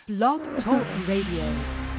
Blog Talk Radio.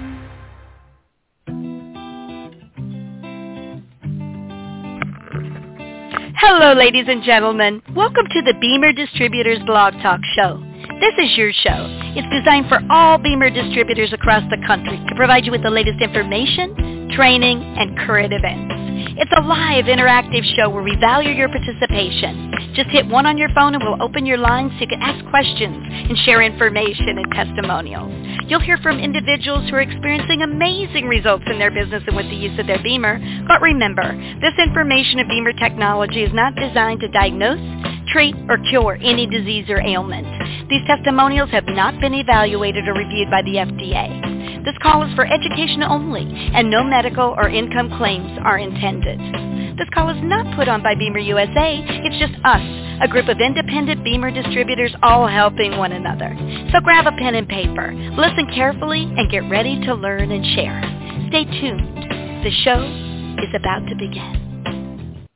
Hello, ladies and gentlemen. Welcome to the Beamer Distributors Blog Talk Show. This is your show. It's designed for all Beamer distributors across the country to provide you with the latest information, training, and current events. It's a live, interactive show where we value your participation. Just hit 1 on your phone and we'll open your lines so you can ask questions and share information and testimonials. You'll hear from individuals who are experiencing amazing results in their business and with the use of their Beamer. But remember, this information of Beamer technology is not designed to diagnose, treat, or cure any disease or ailment. These testimonials have not been evaluated or reviewed by the FDA. This call is for education only, and no medical or income claims are intended. This call is not put on by Beamer USA. It's just us, a group of independent Beamer distributors all helping one another. So grab a pen and paper, listen carefully, and get ready to learn and share. Stay tuned. The show is about to begin.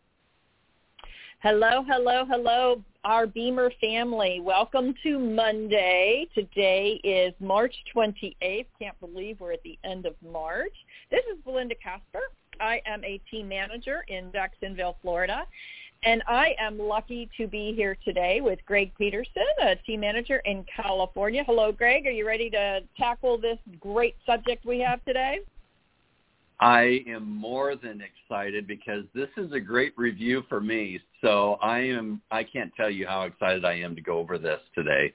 Hello, hello, hello, our Beamer family. Welcome to Monday. Today is March 28th. Can't believe we're at the end of March. This is Belinda Casper. I am a team manager in Jacksonville, Florida, and I am lucky to be here today with Greg Peterson, a team manager in California. Hello, Greg. Are you ready to tackle this great subject we have today? I am more than excited because this is a great review for me. So I can't tell you how excited I am to go over this today.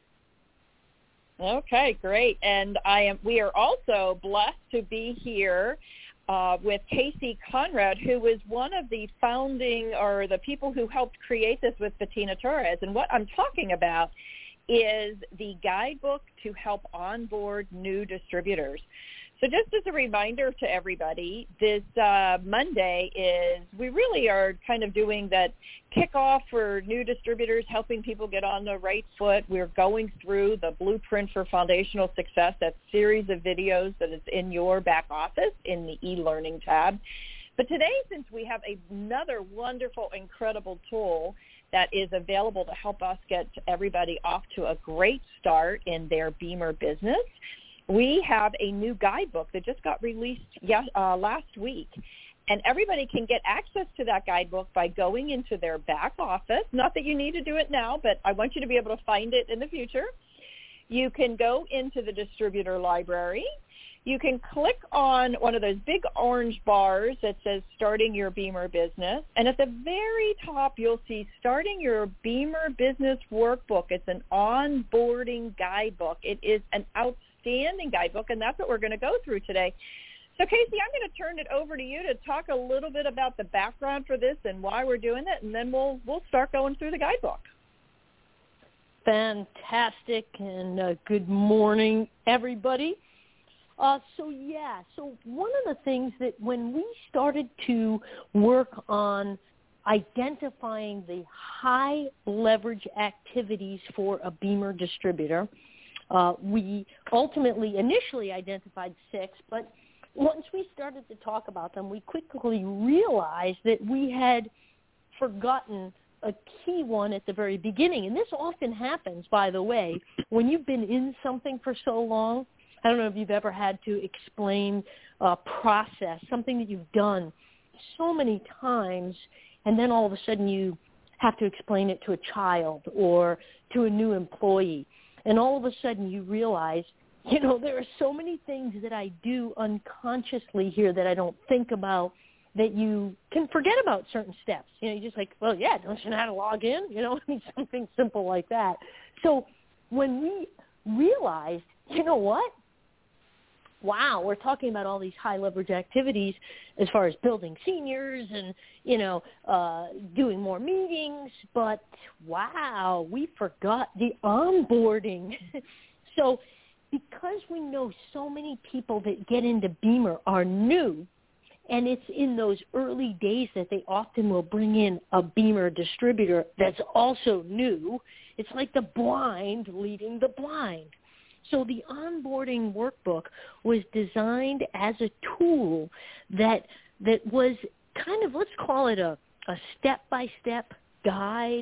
Okay, great. And we are also blessed to be here with Casey Conrad, who was one of the founding or the people who helped create this with Bettina Torres. And what I'm talking about is the guidebook to help onboard new distributors. So just as a reminder to everybody, this Monday we really are kind of doing that kickoff for new distributors, helping people get on the right foot. We're going through the Blueprint for Foundational Success, that series of videos that is in your back office in the e-learning tab. But today, since we have another wonderful, incredible tool that is available to help us get everybody off to a great start in their Beamer business, we have a new guidebook that just got released last week. And everybody can get access to that guidebook by going into their back office. Not that you need to do it now, but I want you to be able to find it in the future. You can go into the distributor library. You can click on one of those big orange bars that says Starting Your Beamer Business. And at the very top, you'll see Starting Your Beamer Business Workbook. It's an onboarding guidebook. It is an outstanding guidebook, and that's what we're going to go through today. So, Casey, I'm going to turn it over to you to talk a little bit about the background for this and why we're doing it, and then we'll start going through the guidebook. Fantastic, and good morning, everybody. So one of the things that when we started to work on identifying the high leverage activities for a Beamer distributor, we initially identified 6, but once we started to talk about them, we quickly realized that we had forgotten a key one at the very beginning. And this often happens, by the way, when you've been in something for so long. I don't know if you've ever had to explain a process, something that you've done so many times, and then all of a sudden you have to explain it to a child or to a new employee. And all of a sudden you realize, there are so many things that I do unconsciously here that I don't think about, that you can forget about certain steps. You're just like, well, yeah, don't you know how to log in? Something simple like that. So when we realized, what? Wow, we're talking about all these high leverage activities as far as building seniors and, doing more meetings. But, wow, we forgot the onboarding. So because we know so many people that get into Beamer are new, and it's in those early days that they often will bring in a Beamer distributor that's also new, it's like the blind leading the blind. So the onboarding workbook was designed as a tool that was kind of, let's call it a step-by-step guide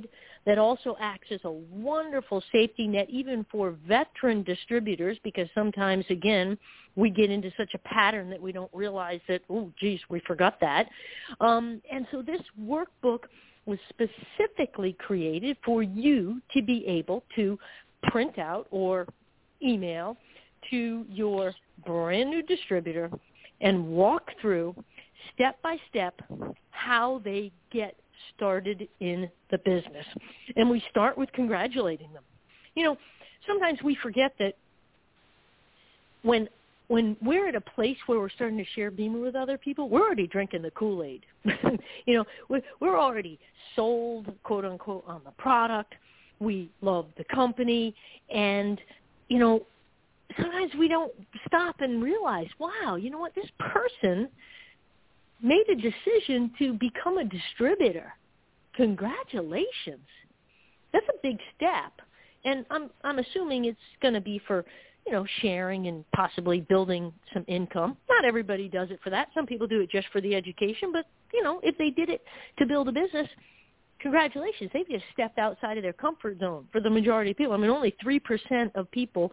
that also acts as a wonderful safety net even for veteran distributors, because sometimes, again, we get into such a pattern that we don't realize that, oh, geez, we forgot that. And so this workbook was specifically created for you to be able to print out or email to your brand new distributor and walk through step by step how they get started in the business. And we start with congratulating them. You know, sometimes we forget that when we're at a place where we're starting to share BEMER with other people, we're already drinking the Kool-Aid. You know, we're already sold, quote unquote, on the product. We love the company. And, you know, sometimes we don't stop and realize, wow, you know what, this person made a decision to become a distributor. Congratulations. That's a big step. And I'm assuming it's going to be for, you know, sharing and possibly building some income. Not everybody does it for that. Some people do it just for the education. But, you know, if they did it to build a business, congratulations. They've just stepped outside of their comfort zone for the majority of people. I mean, only 3% of people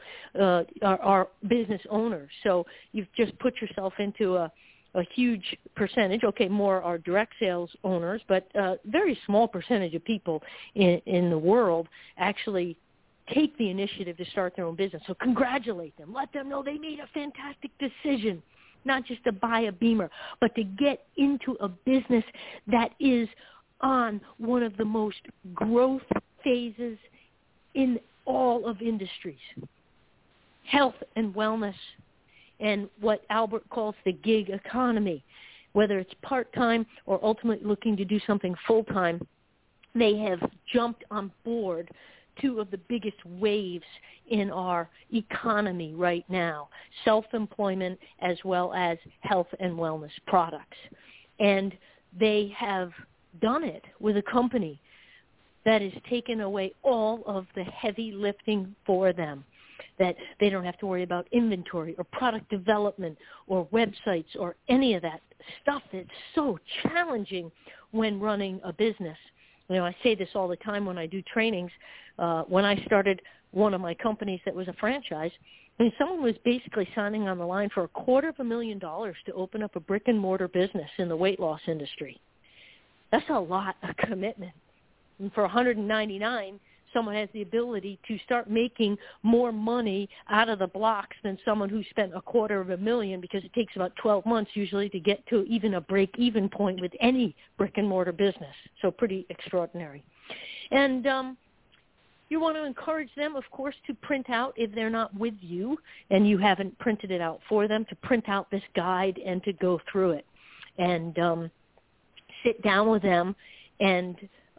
are business owners. So you've just put yourself into a huge percentage. Okay, more are direct sales owners, but a very small percentage of people in the world actually take the initiative to start their own business. So congratulate them. Let them know they made a fantastic decision, not just to buy a BEMER, but to get into a business that is on one of the most growth phases in all of industries. Health and wellness, and what Albert calls the gig economy, whether it's part-time or ultimately looking to do something full-time. They have jumped on board two of the biggest waves in our economy right now, self-employment as well as health and wellness products. And they have done it with a company that has taken away all of the heavy lifting for them, that they don't have to worry about inventory or product development or websites or any of that stuff that's so challenging when running a business. You know, I say this all the time when I do trainings. When I started one of my companies that was a franchise, I mean, someone was basically signing on the line for $250,000 to open up a brick-and-mortar business in the weight loss industry. That's a lot of commitment. And for $199,000, someone has the ability to start making more money out of the blocks than someone who spent $250,000, because it takes about 12 months usually to get to even a break-even point with any brick-and-mortar business. So pretty extraordinary. And you want to encourage them, of course, to print out, if they're not with you and you haven't printed it out for them, to print out this guide and to go through it and sit down with them and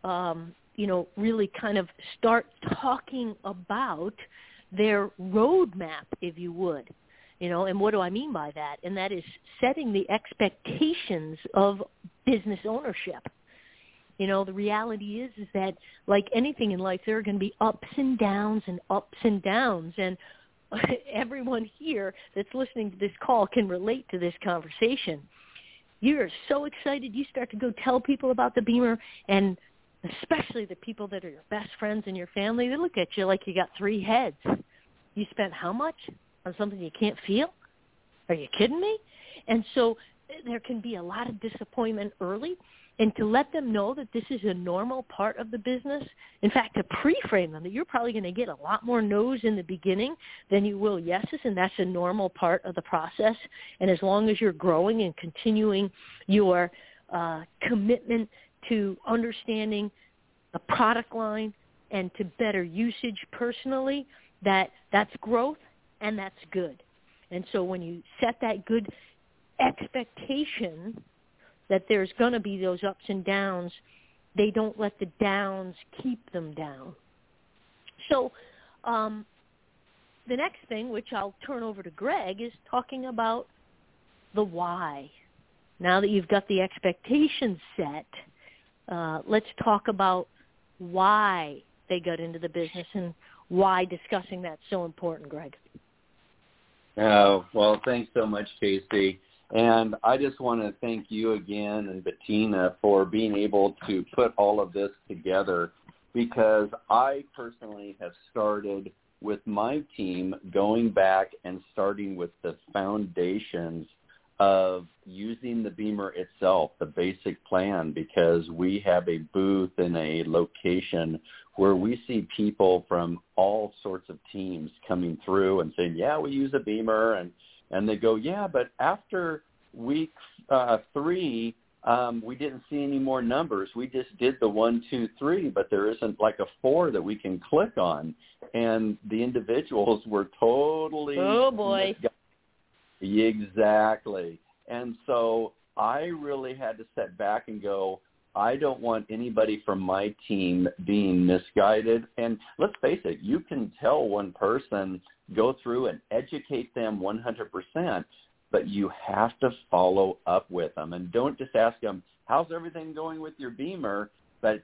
you know, really kind of start talking about their roadmap, if you would. You know, and what do I mean by that? And that is setting the expectations of business ownership. You know, the reality is that, like anything in life, there are going to be ups and downs and ups and downs. And everyone here that's listening to this call can relate to this conversation. You're so excited. You start to go tell people about the BEMER, and especially the people that are your best friends and your family, they look at you like you got three heads. You spent how much on something you can't feel? Are you kidding me? And so there can be a lot of disappointment early, and to let them know that this is a normal part of the business, in fact, to pre-frame them that you're probably going to get a lot more no's in the beginning than you will yeses, and that's a normal part of the process. And as long as you're growing and continuing your commitment to understanding the product line and to better usage personally, that's growth and that's good. And so when you set that good expectation that there's going to be those ups and downs, they don't let the downs keep them down. So the next thing, which I'll turn over to Greg, is talking about the why. Now that you've got the expectations set, let's talk about why they got into the business and why discussing that's so important, Greg. Oh, well, thanks so much, Casey. And I just want to thank you again and Bettina for being able to put all of this together. because I personally have started with my team going back and starting with the foundations of using the Beamer itself, the basic plan, because we have a booth in a location where we see people from all sorts of teams coming through and saying, yeah, we use a Beamer. And they go, yeah, but after week 3, we didn't see any more numbers. We just did the 1, 2, 3, but there isn't like a 4 that we can click on. And the individuals were totally... Oh, boy. Exactly. And so I really had to step back and go, I don't want anybody from my team being misguided. And let's face it, you can tell one person, go through and educate them 100%, but you have to follow up with them. And don't just ask them, how's everything going with your Beamer? But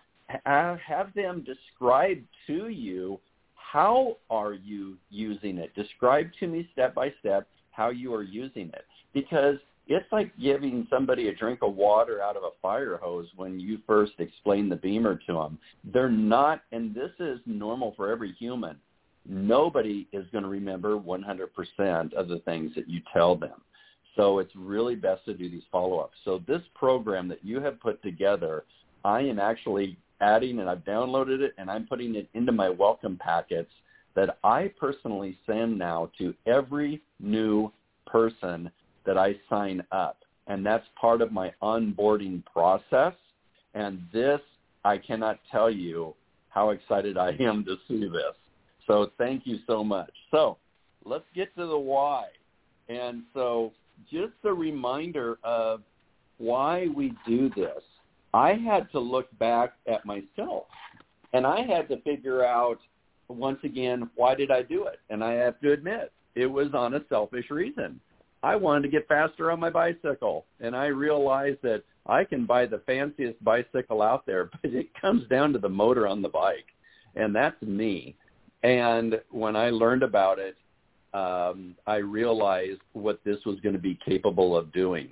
have them describe to you, how are you using it? Describe to me step by step how you are using it. Because it's like giving somebody a drink of water out of a fire hose when you first explain the Beamer to them. They're not, and this is normal for every human, nobody is going to remember 100% of the things that you tell them. So it's really best to do these follow-ups. So this program that you have put together, I am actually adding, and I've downloaded it, and I'm putting it into my welcome packets that I personally send now to every new person that I sign up. And that's part of my onboarding process. And this, I cannot tell you how excited I am to see this. So thank you so much. So let's get to the why. And so just a reminder of why we do this. I had to look back at myself, and I had to figure out, once again, why did I do it? And I have to admit, it was on a selfish reason. I wanted to get faster on my bicycle, and I realized that I can buy the fanciest bicycle out there, but it comes down to the motor on the bike, and that's me. And when I learned about it, I realized what this was going to be capable of doing.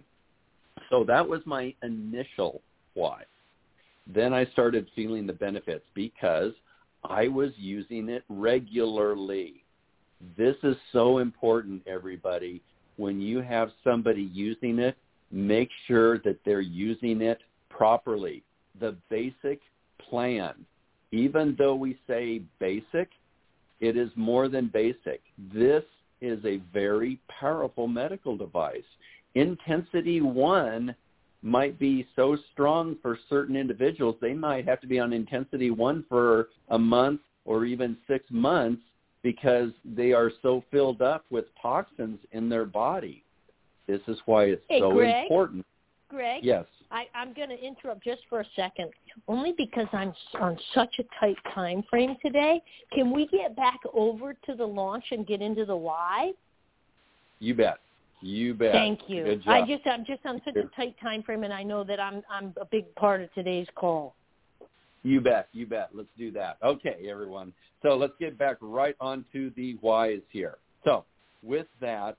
So that was my initial why. Then I started feeling the benefits because I was using it regularly. This is so important, everybody. When you have somebody using it, make sure that they're using it properly. The basic plan, even though we say basic, it is more than basic. This is a very powerful medical device. Intensity 1 might be so strong for certain individuals, they might have to be on intensity 1 for a month or even 6 months because they are so filled up with toxins in their body. This is why it's so Greg, important. Greg? Yes. I'm going to interrupt just for a second, only because I'm on such a tight time frame today. Can we get back over to the launch and get into the why? You bet. You bet. Thank you. Good job. I'm just on such a tight time frame, and I know that I'm a big part of today's call. You bet. You bet. Let's do that. Okay, everyone. So let's get back right onto the whys here. So with that,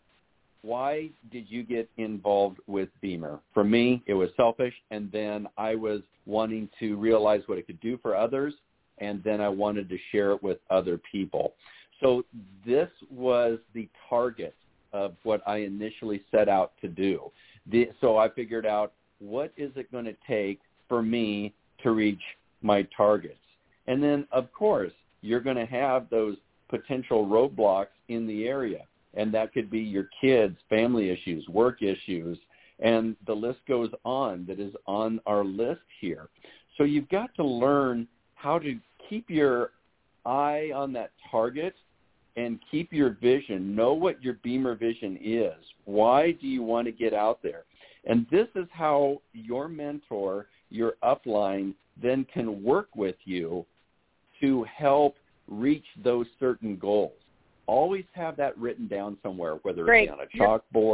why did you get involved with Beamer? For me, it was selfish, and then I was wanting to realize what it could do for others, and then I wanted to share it with other people. So this was the target of what I initially set out to do. So I figured out, what is it going to take for me to reach my targets? And then, of course, you're going to have those potential roadblocks in the area. And that could be your kids, family issues, work issues, and the list goes on that is on our list here. So you've got to learn how to keep your eye on that target and keep your vision. Know what your Beamer vision is. Why do you want to get out there? And this is how your mentor, your upline, then can work with you to help reach those certain goals. Always have that written down somewhere, whether it be on a chalkboard.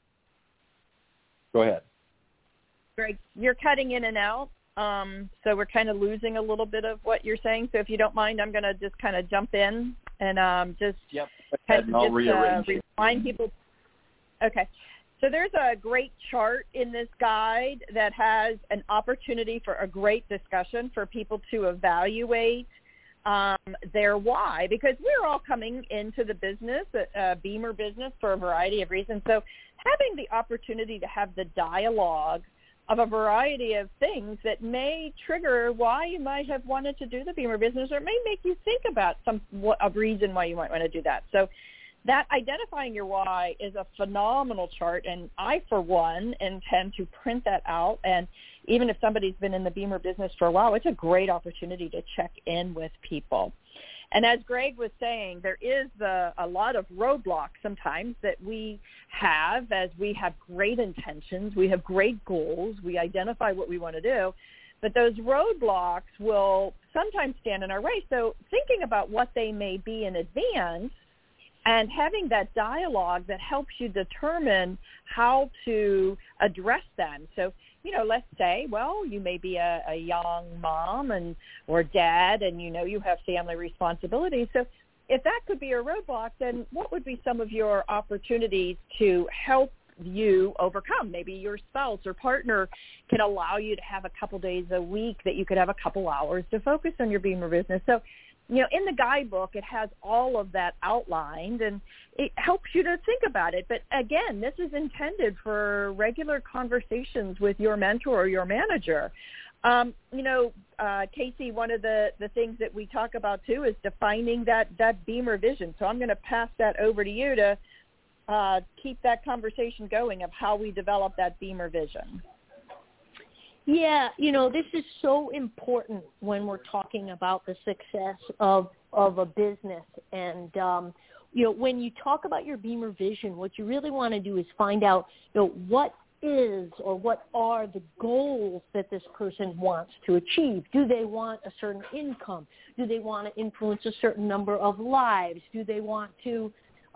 Go ahead. Greg, you're cutting in and out, so we're kind of losing a little bit of what you're saying. So if you don't mind, I'm going to just kind of jump in and I'll rearrange remind people. Okay. So there's a great chart in this guide that has an opportunity for a great discussion for people to evaluate their why, because we're all coming into the business, Beamer business, for a variety of reasons. So having the opportunity to have the dialogue of a variety of things that may trigger why you might have wanted to do the Beamer business, or it may make you think about a reason why you might want to do that. So that identifying your why is a phenomenal chart, and I, for one, intend to print that out. And even if somebody's been in the Beamer business for a while, it's a great opportunity to check in with people. And as Greg was saying, there is a lot of roadblocks sometimes that we have as we have great intentions, we have great goals, we identify what we want to do, but those roadblocks will sometimes stand in our way. So thinking about what they may be in advance and having that dialogue that helps you determine how to address them. So, let's say, well, you may be a young mom or dad, and you have family responsibilities. So if that could be a roadblock, then what would be some of your opportunities to help you overcome? Maybe your spouse or partner can allow you to have a couple days a week that you could have a couple hours to focus on your Beamer business. So, in the guidebook, it has all of that outlined, and it helps you to think about it. But again, this is intended for regular conversations with your mentor or your manager. Casey, one of the things that we talk about too is defining that Beamer vision. So I'm going to pass that over to you to keep that conversation going of how we develop that Beamer vision. Yeah, this is so important when we're talking about the success of a business. And, when you talk about your Beamer vision, what you really want to do is find out, what is or what are the goals that this person wants to achieve. Do they want a certain income? Do they want to influence a certain number of lives? Do they want to,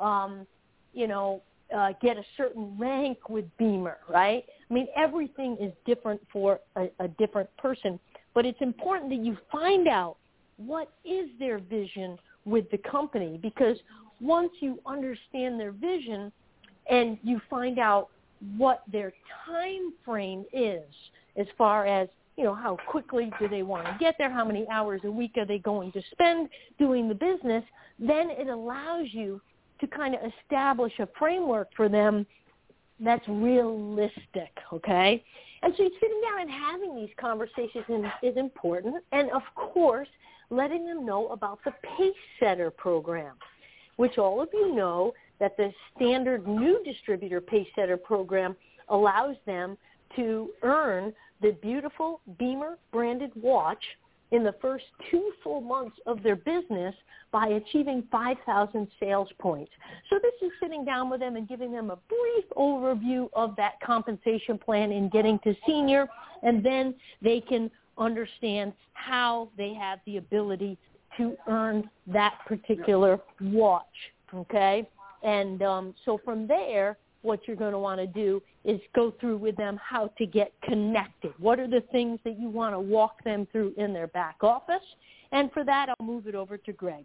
get a certain rank with Beamer, right? I mean, everything is different for a different person, but it's important that you find out what is their vision with the company, because once you understand their vision and you find out what their time frame is as far as, how quickly do they want to get there, how many hours a week are they going to spend doing the business, then it allows you to kind of establish a framework for them that's realistic, okay? And so sitting down and having these conversations is important. And, of course, letting them know about the Pacesetter program, which all of you know that the standard new distributor Pacesetter program allows them to earn the beautiful Beamer branded watch in the first 2 full months of their business by achieving 5,000 sales points. So this is sitting down with them and giving them a brief overview of that compensation plan in getting to senior, and then they can understand how they have the ability to earn that particular watch, okay? And so from there, what you're going to want to do is go through with them how to get connected. What are the things that you want to walk them through in their back office? And for that, I'll move it over to Greg.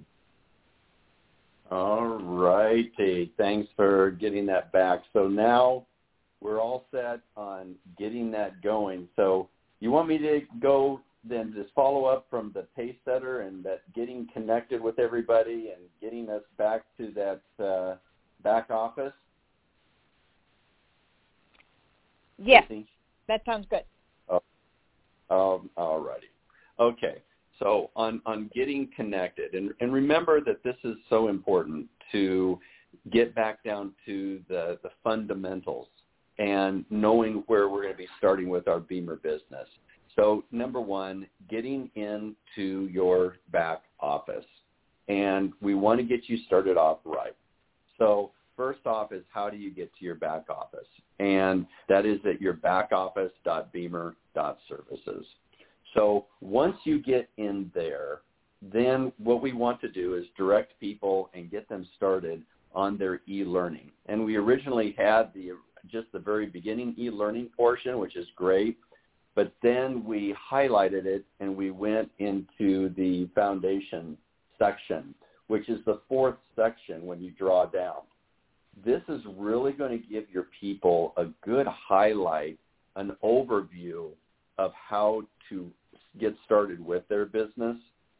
All righty. Thanks for getting that back. So now we're all set on getting that going. So you want me to go then just follow up from the Pacesetter and that getting connected with everybody and getting us back to that back office? Yes, that sounds good. All righty. Okay, so on getting connected, and remember that this is so important to get back down to the fundamentals and knowing where we're going to be starting with our Beamer business. So number one, getting into your back office, and we want to get you started off right. So first off is how do you get to your back office? And that is at your backoffice.beamer.services. So once you get in there, then what we want to do is direct people and get them started on their e-learning. And we originally had just the very beginning e-learning portion, which is great, but then we highlighted it and we went into the foundation section, which is the fourth section when you draw down. this is really going to give your people a good highlight, an overview of how to get started with their business,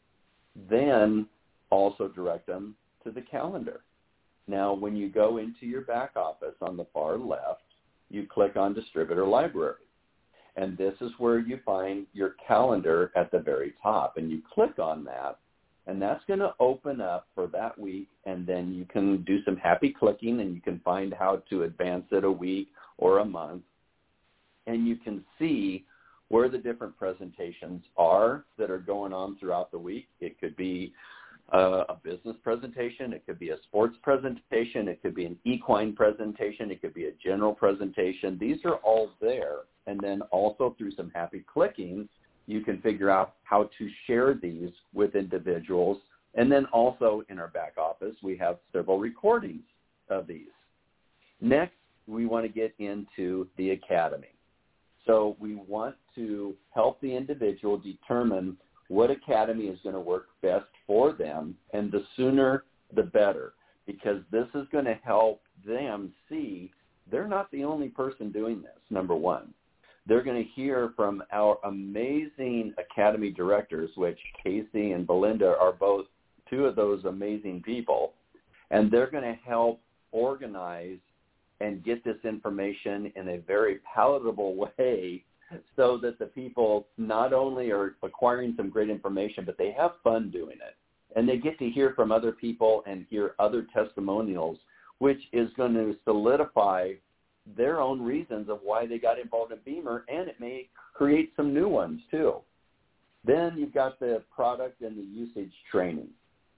then also direct them to the calendar. Now, when you go into your back office on the far left, you click on Distributor Library. And this is where you find your calendar at the very top. And you click on that, and that's going to open up for that week. And then you can do some happy clicking, and you can find how to advance it a week or a month. And you can see where the different presentations are that are going on throughout the week. It could be a business presentation. It could be a sports presentation. It could be an equine presentation. It could be a general presentation. These are all there. And then also through some happy clicking, you can figure out how to share these with individuals. And then also in our back office, we have several recordings of these. Next, we want to get into the academy. So we want to help the individual determine what academy is going to work best for them, and the sooner the better, because this is going to help them see they're not the only person doing this, number one. They're going to hear from our amazing academy directors, which Casey and Belinda are both two of those amazing people, and they're going to help organize and get this information in a very palatable way so that the people not only are acquiring some great information, but they have fun doing it. And they get to hear from other people and hear other testimonials, which is going to solidify their own reasons of why they got involved in Beamer, and it may create some new ones too. Then you've got the product and the usage training.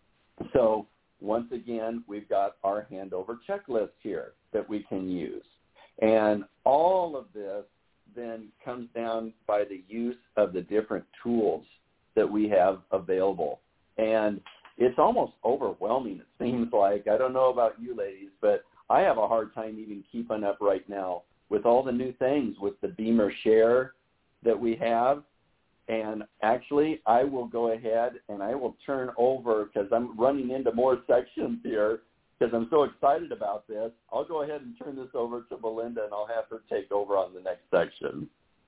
So once again, we've got our handover checklist here that we can use. And all of this then comes down by the use of the different tools that we have available. And it's almost overwhelming, it seems like. I don't know about you ladies, but I have a hard time even keeping up right now with all the new things with the Beamer Share that we have. And actually, I will go ahead and I will turn over, because I'm running into more sections here, because I'm so excited about this. I'll go ahead and turn this over to Belinda, and I'll have her take over on the next section.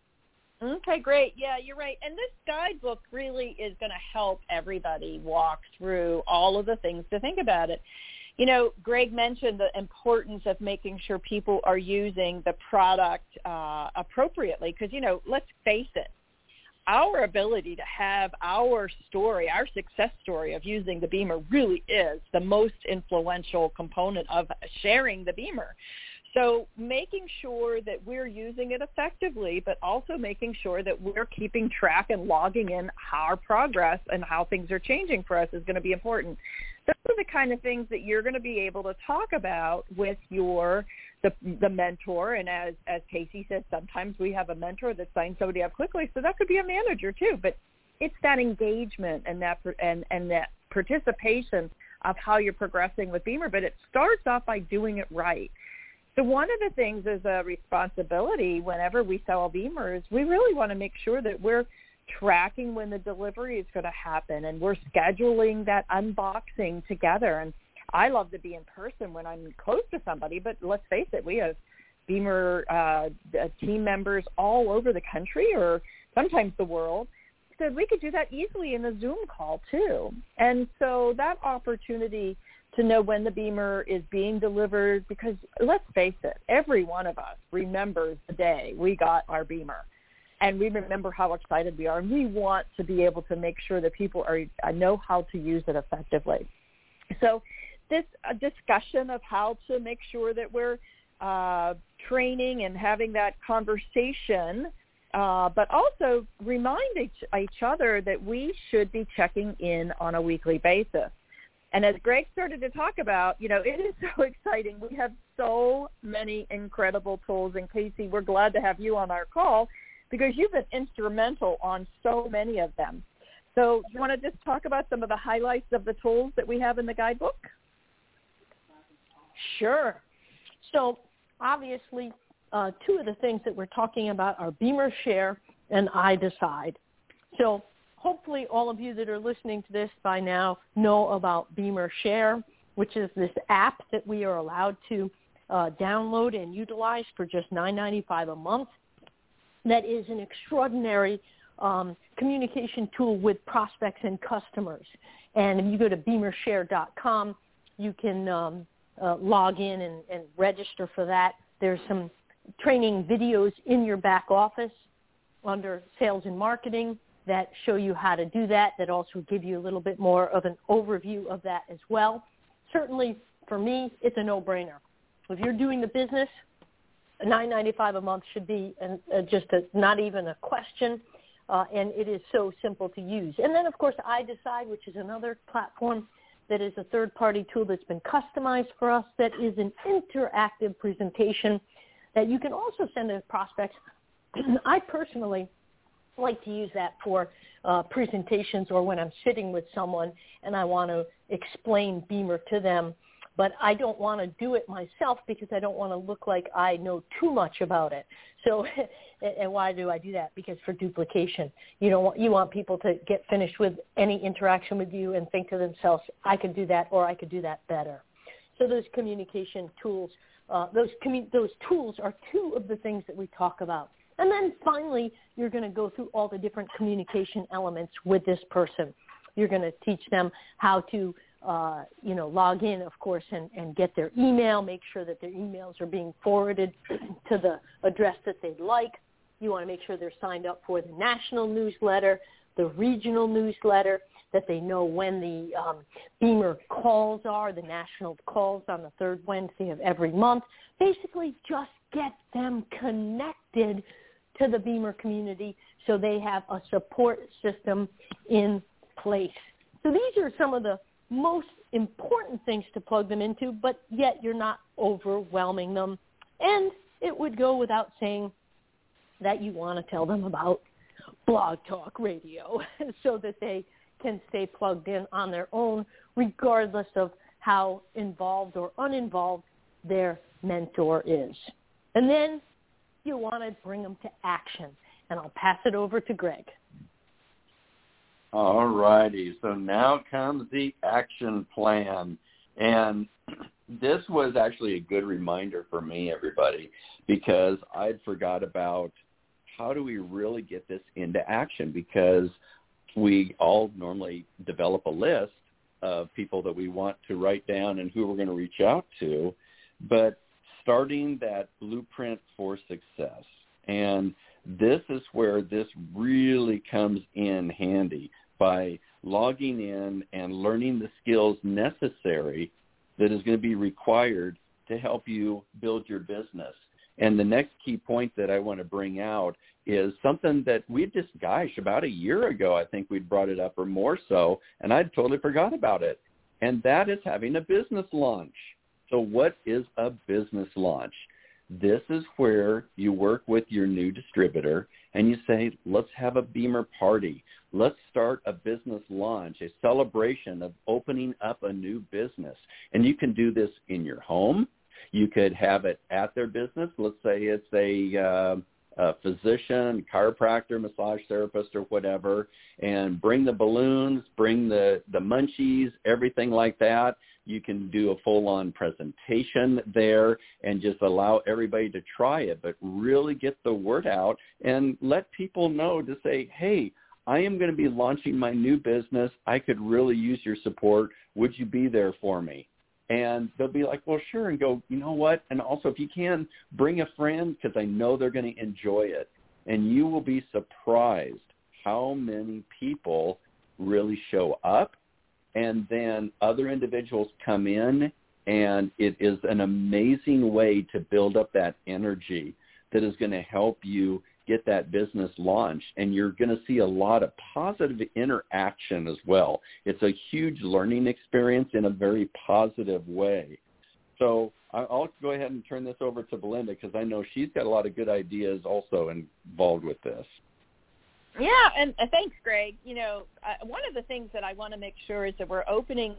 Okay, great. Yeah, you're right. And this guidebook really is going to help everybody walk through all of the things to think about it. You know, Greg mentioned the importance of making sure people are using the product appropriately, because, you know, let's face it, our ability to have our story, our success story of using the Beamer really is the most influential component of sharing the Beamer. So making sure that we're using it effectively, but also making sure that we're keeping track and logging in our progress and how things are changing for us is going to be important. Those are the kind of things that you're going to be able to talk about with the mentor. And as Casey said, sometimes we have a mentor that signs somebody up quickly, so that could be a manager too. But it's that engagement and that participation of how you're progressing with Beamer. But it starts off by doing it right. So one of the things is a responsibility whenever we sell Beamers, we really want to make sure that we're tracking when the delivery is going to happen, and we're scheduling that unboxing together. And I love to be in person when I'm close to somebody, but let's face it, we have Beamer team members all over the country or sometimes the world, so we could do that easily in a Zoom call too. And so that opportunity to know when the Beamer is being delivered, because let's face it, every one of us remembers the day we got our Beamer. And we remember how excited we are. And we want to be able to make sure that people know how to use it effectively. So this discussion of how to make sure that we're training and having that conversation, but also remind each other that we should be checking in on a weekly basis. And as Greg started to talk about, you know, it is so exciting. We have so many incredible tools. And Casey, we're glad to have you on our call, because you've been instrumental on so many of them. So you want to just talk about some of the highlights of the tools that we have in the guidebook? Sure. So obviously, two of the things that we're talking about are Beamer Share and iDecide. So hopefully all of you that are listening to this by now know about Beamer Share. which is this app that we are allowed to download and utilize for just $9.95 a month. That is an extraordinary communication tool with prospects and customers. And if you go to beamershare.com, you can log in and register for that. There's some training videos in your back office under sales and marketing that show you how to do that, that also give you a little bit more of an overview of that as well. Certainly, for me, it's a no-brainer. If you're doing the business, $9.95 a month should be not even a question, and it is so simple to use. And then, of course, iDecide, which is another platform that is a third-party tool that's been customized for us, that is an interactive presentation that you can also send to prospects. I personally like to use that for presentations or when I'm sitting with someone and I want to explain Beamer to them. But I don't want to do it myself because I don't want to look like I know too much about it. So, and why do I do that? Because for duplication, you want people to get finished with any interaction with you and think to themselves, I could do that or I could do that better. So those communication tools, those tools are two of the things that we talk about. And then finally, you're going to go through all the different communication elements with this person. You're going to teach them how to log in, of course, and get their email, make sure that their emails are being forwarded to the address that they'd like. You want to make sure they're signed up for the national newsletter, the regional newsletter, that they know when the Beamer calls are, the national calls on the third Wednesday of every month. Basically, just get them connected to the Beamer community so they have a support system in place. So these are some of the most important things to plug them into, but yet you're not overwhelming them. And it would go without saying that you want to tell them about Blog Talk Radio so that they can stay plugged in on their own, regardless of how involved or uninvolved their mentor is. And then you want to bring them to action. And I'll pass it over to Greg. All righty. So now comes the action plan. And this was actually a good reminder for me, everybody, because I'd forgot about how do we really get this into action, because we all normally develop a list of people that we want to write down and who we're going to reach out to, but starting that blueprint for success. And this is where this really comes in handy, by logging in and learning the skills necessary that is going to be required to help you build your business. And the next key point that I want to bring out is something that we just, about a year ago, I think we'd brought it up, or more so, and I'd totally forgot about it. And that is having a business launch. So what is a business launch? This is where you work with your new distributor and you say, let's have a Beamer party. Let's start a business launch, a celebration of opening up a new business. And you can do this in your home. You could have it at their business. Let's say it's a physician, chiropractor, massage therapist, or whatever, and bring the balloons, bring the munchies, everything like that. You can do a full-on presentation there and just allow everybody to try it, but really get the word out and let people know to say, hey, I am going to be launching my new business. I could really use your support. Would you be there for me? And they'll be like, well, sure, and go, you know what? And also, if you can, bring a friend, because I know they're going to enjoy it. And you will be surprised how many people really show up. And then other individuals come in, and it is an amazing way to build up that energy that is going to help you get that business launched. And you're going to see a lot of positive interaction as well. It's a huge learning experience in a very positive way. So I'll go ahead and turn this over to Belinda, because I know she's got a lot of good ideas also involved with this. Yeah, and thanks, Greg. You know, one of the things that I want to make sure is that we're opening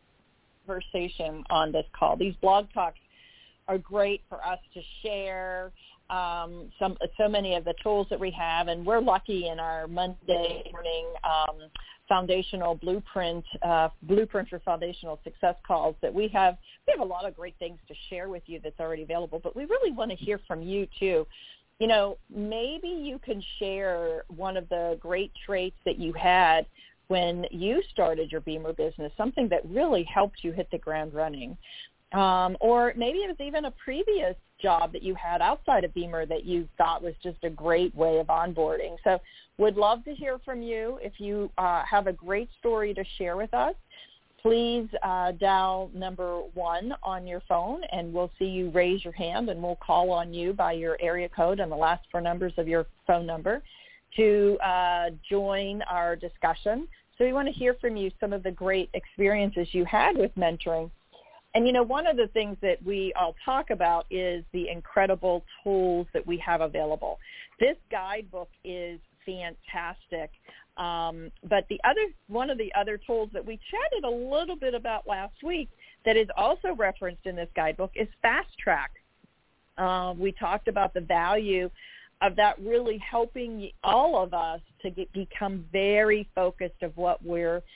conversation on this call. These blog talks are great for us to share so many of the tools that we have, and we're lucky in our Monday morning foundational blueprint for foundational success calls that we have a lot of great things to share with you that's already available, but we really want to hear from you too. You know, maybe you can share one of the great traits that you had when you started your Beamer business, something that really helped you hit the ground running. Or maybe it was even a previous job that you had outside of Beamer that you thought was just a great way of onboarding. So would love to hear from you. If you have a great story to share with us, please dial number 1 on your phone, and we'll see you raise your hand, and we'll call on you by your area code and the last 4 numbers of your phone number to join our discussion. So we want to hear from you some of the great experiences you had with mentoring. And, you know, one of the things that we all talk about is the incredible tools that we have available. This guidebook is fantastic. But one of the other tools that we chatted a little bit about last week that is also referenced in this guidebook is Fast Track. We talked about the value of that really helping all of us to become very focused of what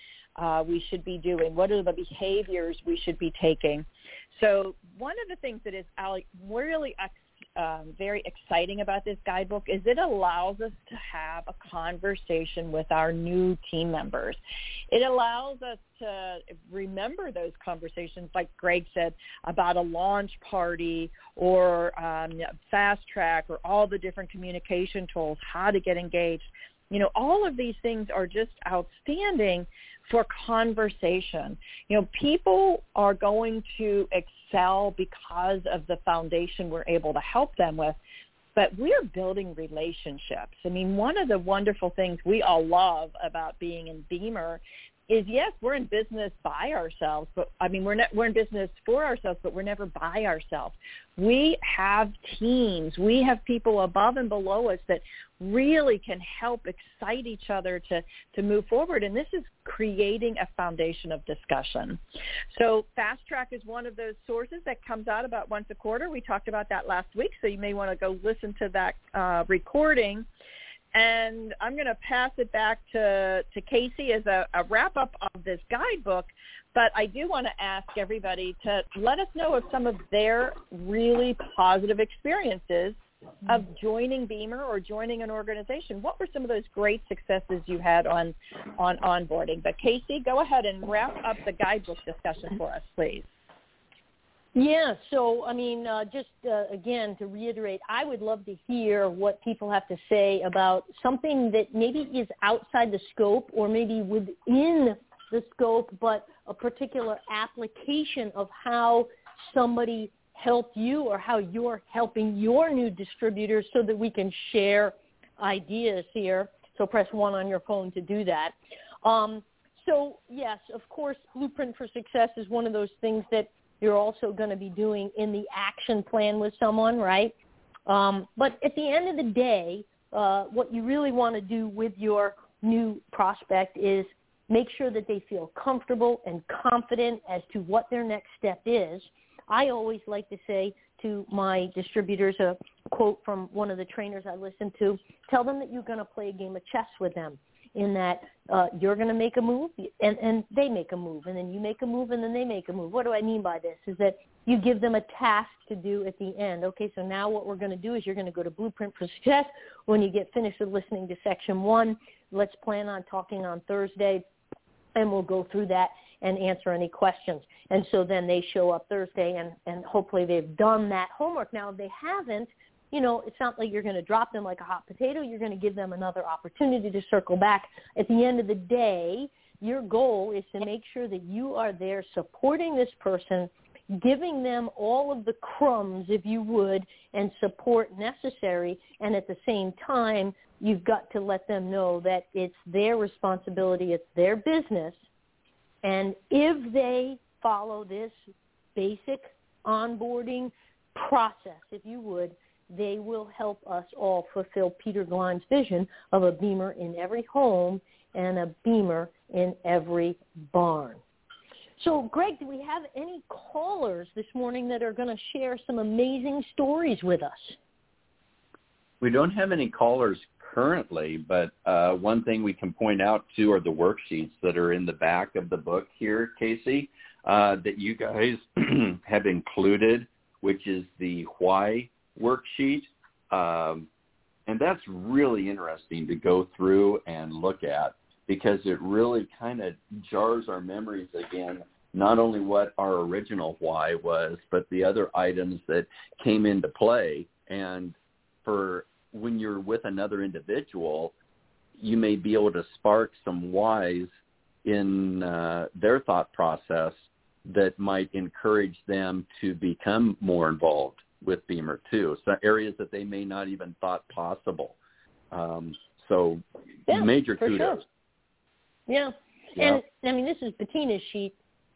we should be doing. What are the behaviors we should be taking? So one of the things that is really very exciting about this guidebook is it allows us to have a conversation with our new team members. It allows us to remember those conversations, like Greg said, about a launch party or Fast Track or all the different communication tools, how to get engaged. You know, all of these things are just outstanding for conversation. You know, people are going to excel because of the foundation we're able to help them with, but we're building relationships. I mean, one of the wonderful things we all love about being in Beamer is, yes, we're in business by ourselves, but I mean, we're in business for ourselves, but we're never by ourselves. We have teams. We have people above and below us that really can help excite each other to move forward, and this is creating a foundation of discussion. So Fast Track is one of those sources that comes out about once a quarter. We talked about that last week, so you may want to go listen to that recording. And I'm going to pass it back to Casey as a wrap-up of this guidebook, but I do want to ask everybody to let us know of some of their really positive experiences of joining Beamer or joining an organization. What were some of those great successes you had on onboarding? But Casey, go ahead and wrap up the guidebook discussion for us, please. Yeah, so, I mean, again, to reiterate, I would love to hear what people have to say about something that maybe is outside the scope or maybe within the scope, but a particular application of how somebody helped you or how you're helping your new distributors so that we can share ideas here. So press 1 on your phone to do that. So, yes, of course, Blueprint for Success is one of those things that you're also going to be doing in the action plan with someone, right? But at the end of the day, what you really want to do with your new prospect is make sure that they feel comfortable and confident as to what their next step is. I always like to say to my distributors, a quote from one of the trainers I listen to, tell them that you're going to play a game of chess with them, in that you're going to make a move and they make a move, and then you make a move and then they make a move. What do I mean by this? Is that you give them a task to do at the end. Okay, so now what we're going to do is you're going to go to Blueprint for Success. When you get finished with listening to Section 1, let's plan on talking on Thursday, and we'll go through that and answer any questions. And so then they show up Thursday, and hopefully they've done that homework. Now, if they haven't, you know, it's not like you're going to drop them like a hot potato. You're going to give them another opportunity to circle back. At the end of the day, your goal is to make sure that you are there supporting this person, giving them all of the crumbs, if you would, and support necessary. And at the same time, you've got to let them know that it's their responsibility, it's their business. And if they follow this basic onboarding process, if you would, they will help us all fulfill Peter Glein's vision of a Beamer in every home and a Beamer in every barn. So, Greg, do we have any callers this morning that are going to share some amazing stories with us? We don't have any callers currently, but one thing we can point out, too, are the worksheets that are in the back of the book here, Casey, that you guys have included, which is the why worksheet. And that's really interesting to go through and look at, because it really kind of jars our memories again, not only what our original why was, but the other items that came into play. And for when you're with another individual, you may be able to spark some whys in their thought process that might encourage them to become more involved with Beamer too. So areas that they may not even thought possible. So major kudos. Sure. Yeah. And I mean, this is Bettina's sheet,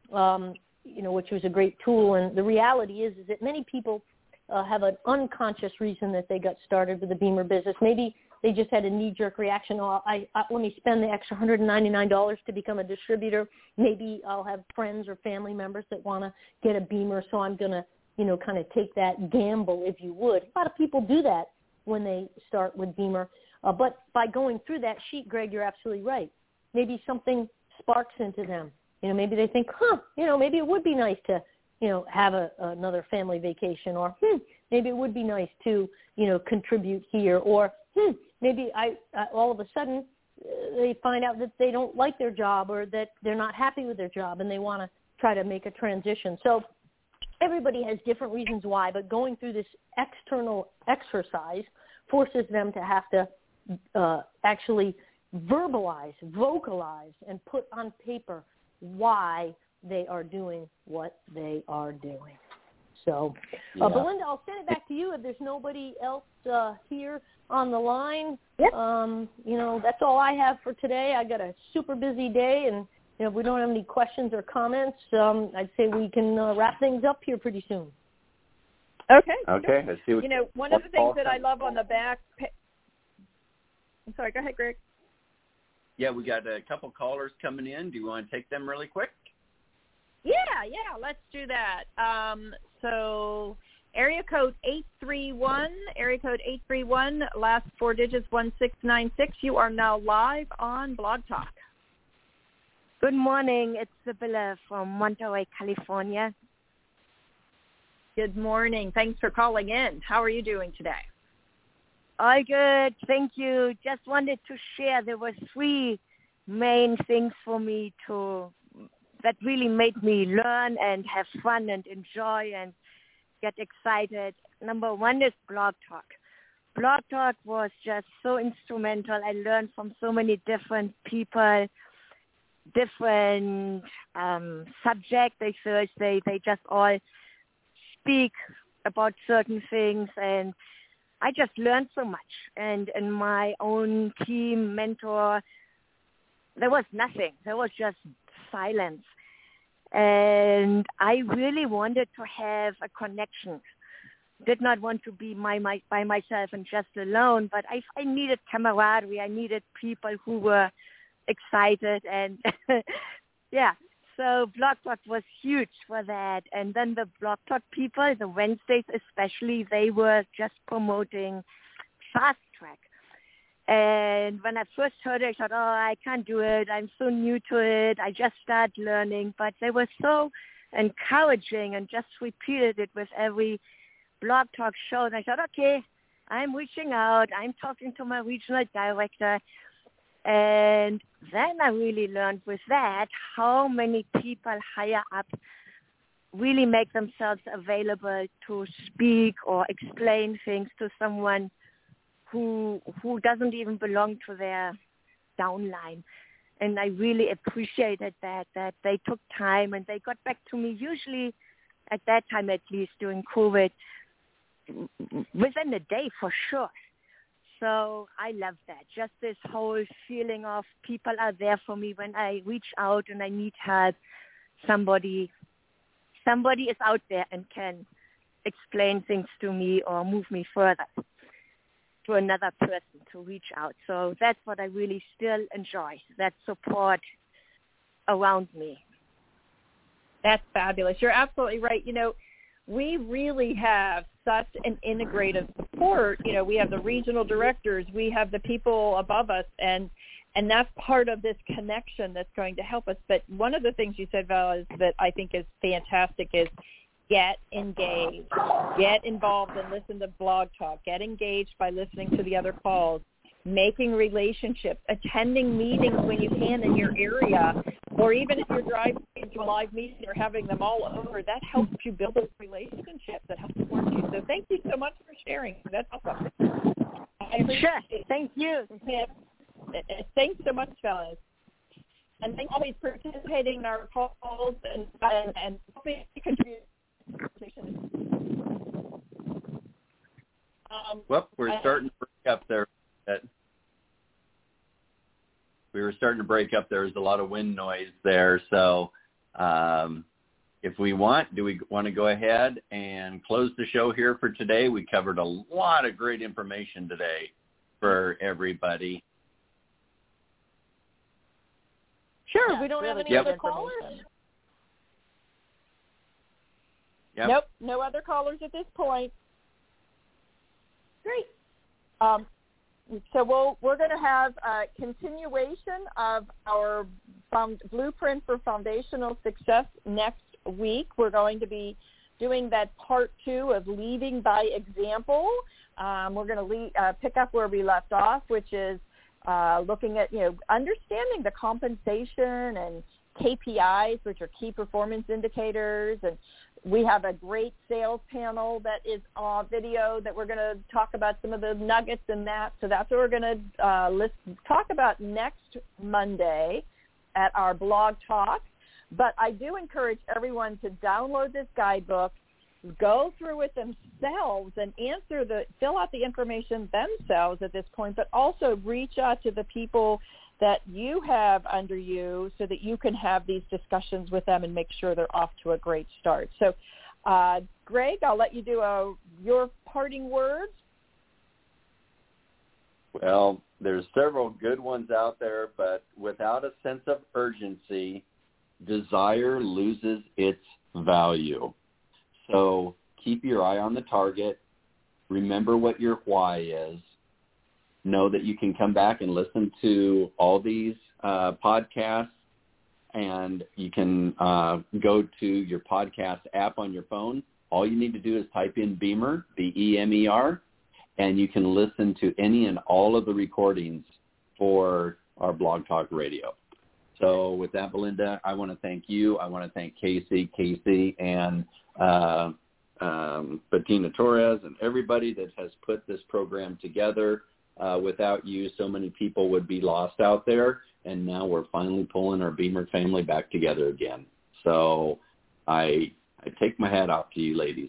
which was a great tool. And the reality is that many people have an unconscious reason that they got started with the Beamer business. Maybe they just had a knee-jerk reaction. Oh, let me spend the extra $199 to become a distributor. Maybe I'll have friends or family members that want to get a Beamer, so I'm going to, kind of take that gamble, if you would. A lot of people do that when they start with Beamer. But by going through that sheet, Greg, you're absolutely right. Maybe something sparks into them. Maybe they think, maybe it would be nice to, have another family vacation, or maybe it would be nice to, contribute here, or maybe I all of a sudden they find out that they don't like their job, or that they're not happy with their job, and they want to try to make a transition. So everybody has different reasons why, but going through this external exercise forces them to have to actually vocalize, and put on paper why they are doing what they are doing. So, Belinda, I'll send it back to you if there's nobody else here on the line. Yep. That's all I have for today. I got a super busy day, and if we don't have any questions or comments, I'd say we can wrap things up here pretty soon. Okay. Okay. Let's see one of the things that I love on the back. I'm sorry. Go ahead, Greg. Yeah, we got a couple callers coming in. Do you want to take them really quick? Yeah, let's do that. So area code 831, last four digits 1696. You are now live on Blog Talk. Good morning. It's Sibylla from Monterey, California. Good morning. Thanks for calling in. How are you doing today? All good. Thank you. Just wanted to share there were three main things for me that really made me learn and have fun and enjoy and get excited. Number one is Blog Talk. Blog Talk was just so instrumental. I learned from so many different people, different subjects. They just all speak about certain things, and I just learned so much. And in my own team, mentor, there was nothing. There was just silence. And I really wanted to have a connection. Did not want to be by myself and just alone, but I needed camaraderie. I needed people who were excited. And, so Blog Talk was huge for that. And then the Blog Talk people, the Wednesdays especially, they were just promoting Fast Track. And when I first heard it, I thought, I can't do it. I'm so new to it. I just started learning. But they were so encouraging and just repeated it with every Blog Talk show. And I thought, okay, I'm reaching out. I'm talking to my regional director. And then I really learned with that how many people higher up really make themselves available to speak or explain things to someone who doesn't even belong to their downline. And I really appreciated that they took time and they got back to me, usually at that time at least during COVID, within a day for sure. So I love that, just this whole feeling of people are there for me when I reach out and I need help. Somebody is out there and can explain things to me or move me further to another person to reach out. So that's what I really still enjoy, that support around me. That's fabulous. You're absolutely right. We really have such an integrative support, we have the regional directors, we have the people above us, and that's part of this connection that's going to help us. But one of the things you said, Val, is that I think is fantastic is get engaged, get involved and listen to Blog Talk, get engaged by listening to the other calls, making relationships, attending meetings when you can in your area, or even if you're driving to a live meeting or having them all over, that helps you build those relationships, that helps support you. So thank you so much for sharing. That's awesome. Sure. Thank you. Thanks so much, fellas. And thanks for always participating in our calls and helping contribute to the conversation. Well, we're starting to break up there. We were starting to break up. There was a lot of wind noise there. So if we want, do we want to go ahead and close the show here for today? We covered a lot of great information today for everybody. Sure. We don't have any other callers? Yep. Nope. No other callers at this point. Great. So we're going to have a continuation of our Blueprint for Foundational Success next week. We're going to be doing that part 2 of leading by example. We're going to pick up where we left off, which is looking at, understanding the compensation and KPIs, which are key performance indicators. And we have a great sales panel that is on video that we're going to talk about some of the nuggets in that. So that's what we're going to talk about next Monday at our Blog Talk. But I do encourage everyone to download this guidebook, go through it themselves and fill out the information themselves at this point, but also reach out to the people that you have under you so that you can have these discussions with them and make sure they're off to a great start. So, Greg, I'll let you do your parting words. Well, there's several good ones out there, but without a sense of urgency, desire loses its value. So keep your eye on the target. Remember what your why is. Know that you can come back and listen to all these podcasts, and you can go to your podcast app on your phone. All you need to do is type in Beamer, B-E-M-E-R, and you can listen to any and all of the recordings for our Blog Talk Radio. So with that, Belinda, I want to thank you. I want to thank Casey, and Bettina Torres, and everybody that has put this program together. Without you, so many people would be lost out there, and now we're finally pulling our Beamer family back together again. So I take my hat off to you, ladies.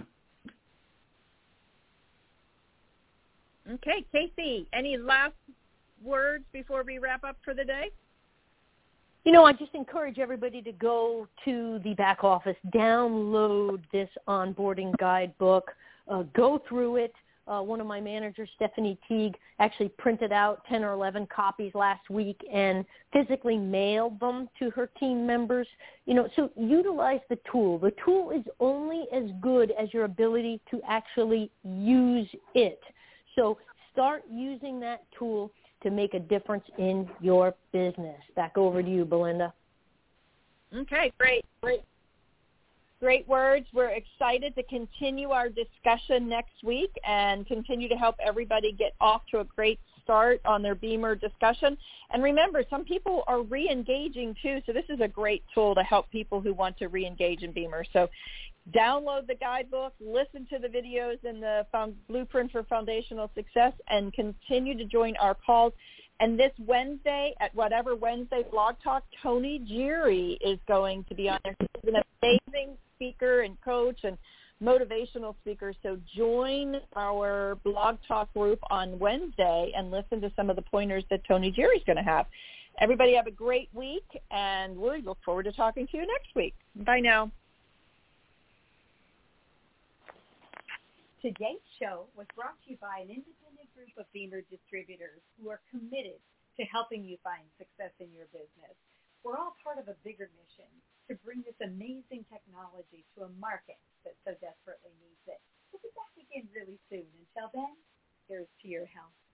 Okay, Casey, any last words before we wrap up for the day? I just encourage everybody to go to the back office, download this onboarding guidebook, go through it. One of my managers, Stephanie Teague, actually printed out 10 or 11 copies last week and physically mailed them to her team members. So utilize the tool. The tool is only as good as your ability to actually use it. So start using that tool to make a difference in your business. Back over to you, Belinda. Okay, great. Great words. We're excited to continue our discussion next week and continue to help everybody get off to a great start on their Beamer discussion. And remember, some people are re-engaging too, so this is a great tool to help people who want to re-engage in Beamer. So download the guidebook, listen to the videos in the Blueprint for Foundational Success, and continue to join our calls. And this Wednesday, at Whatever Wednesday Blog Talk, Tony Geary is going to be on there. He's an amazing speaker and coach and motivational speaker. So join our Blog Talk group on Wednesday and listen to some of the pointers that Tony Geary is going to have. Everybody have a great week, and we look forward to talking to you next week. Bye now. Today's show was brought to you by an independent group of Beamer distributors who are committed to helping you find success in your business. We're all part of a bigger mission to bring this amazing technology to a market that so desperately needs it. We'll be back again really soon. Until then, here's to your health.